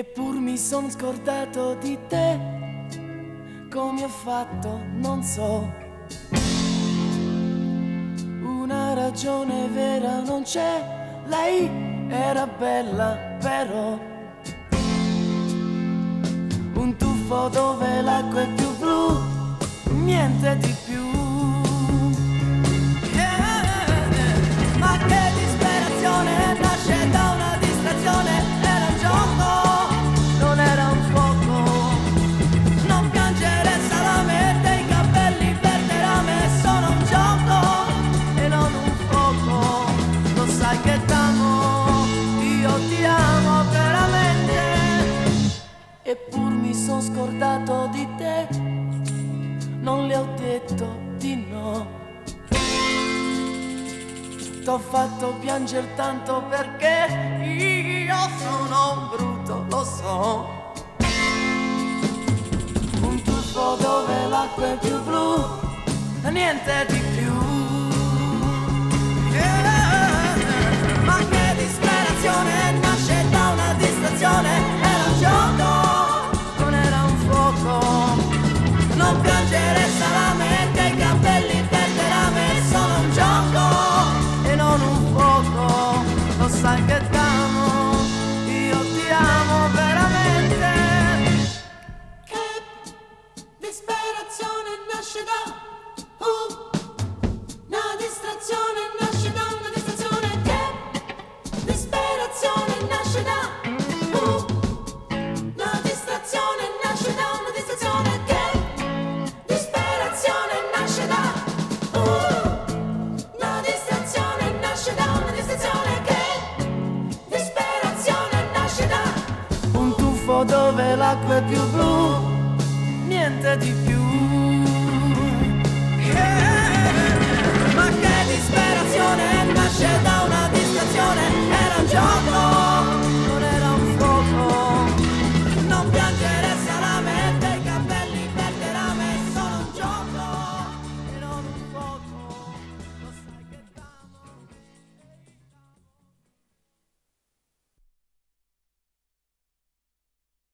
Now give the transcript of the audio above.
Eppur mi son scordato di te, come ho fatto non so. Una ragione vera non c'è, lei era bella però. Un tuffo dove l'acqua è più blu, niente di più. Ma che disperazione nasce da una distrazione, era un gioco, non era un fuoco. Non piangere salame, dei capelli verde rame, sono un gioco e non un fuoco. Lo sai che t'amo, io ti amo veramente. Eppur mi son scordato di te, non le ho detto di no. T'ho fatto piangere tanto perché io sono un brutto, lo so. Un tuffo dove l'acqua è più blu, niente di più. Ma che disperazione nasce da una distrazione, era un gioco, non era un fuoco. Non piangere salame, dei capelli verde rame, sono un gioco e non un fuoco. Lo sai che t'amo, io ti amo veramente. Che disperazione nasce da una distrazione, nasce da una distrazione. Che disperazione nasce da una distrazione, nasce da una distrazione. Che disperazione nasce da una distrazione, nasce da una distrazione. Che disperazione nasce da un tuffo dove l'acqua è più blu, niente di più. Ma che disperazione nasce da una distrazione.